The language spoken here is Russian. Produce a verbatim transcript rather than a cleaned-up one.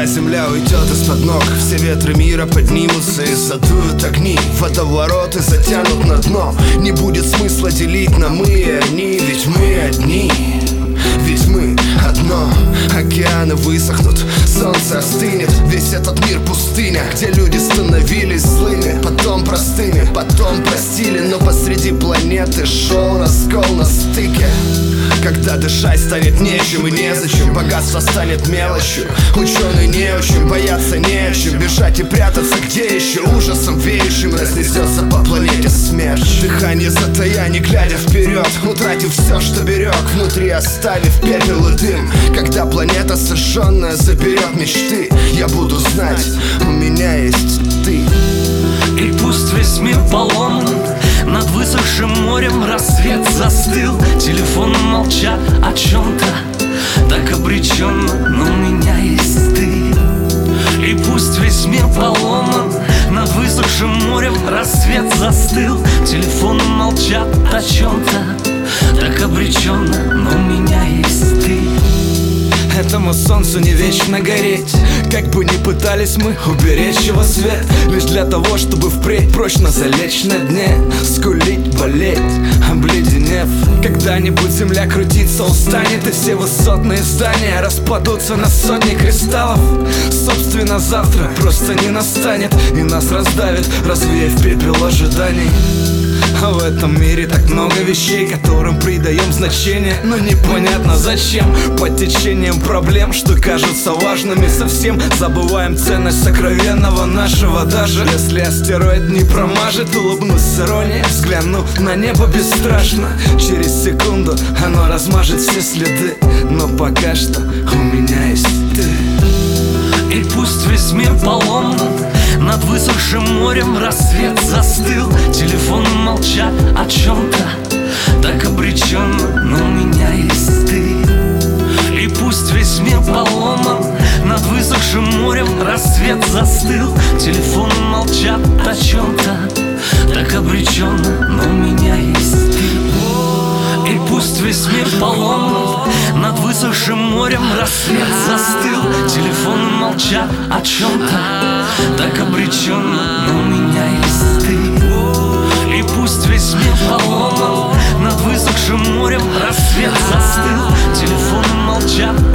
земля уйдет из-под ног. Все ветры мира поднимутся и задуют огни. Водовороты затянут на дно. Не будет смысла делить на мы и они, ведь мы одни. Ведь мы одно. Океаны высохнут, солнце остынет. Весь этот мир пустыня, где люди становились злыми, потом простыми, потом простили. Но посреди планеты шел раскол на стыке. Когда дышать станет нечем и незачем, богатство станет мелочью. Ученые не очень, бояться не о чем. Бежать и прятаться где еще? Ужасом веющим разнесется по планете смерть. Дыхание затая, не глядя вперед, утратив все, что берег, внутри оставив пепел и дым. Когда планета сожженная заберет мечты, я буду знать, у меня есть ты. И пусть весь мир поломан, над высохшим морем рассвет застыл. Телефоны молчат о чем-то так обреченно, но у меня есть ты. И пусть весь мир поломан, над высохшим морем рассвет застыл. Телефоны молчат о чем-то так обреченно, но у меня есть ты. Этому солнцу не вечно гореть, как бы ни пытались мы уберечь его свет, лишь для того, чтобы впредь прочно залечь на дне, скулить, болеть, обледенев. Когда-нибудь земля крутится, устанет, и все высотные здания распадутся на сотни кристаллов. Собственно, завтра просто не настанет, и нас раздавит, развеяв пепел ожиданий. А в этом мире так много вещей, которым придаем значение, но непонятно зачем. Под течением проблем, что кажутся важными, совсем забываем ценность сокровенного нашего. Даже если астероид не промажет, улыбнусь с иронией, взгляну на небо бесстрашно. Через секунду оно размажет все следы, но пока что у меня есть ты. И пусть весь мир поломан, над высохшим морем рассвет застыл. Телефоны молчат о чем-то так обреченно, но у меня есть ты. И пусть весь мир поломан, над высохшим морем рассвет застыл. Телефоны молчат о чем-то так обреченно, но у меня есть ты. И пусть весь мир поломан, над высохшим морем рассвет застыл. Телефоны молчат о чем-то так обреченно, но у меня есть ты. И пусть весь мир поломан, над высохшим морем рассвет застыл. Телефоны молчат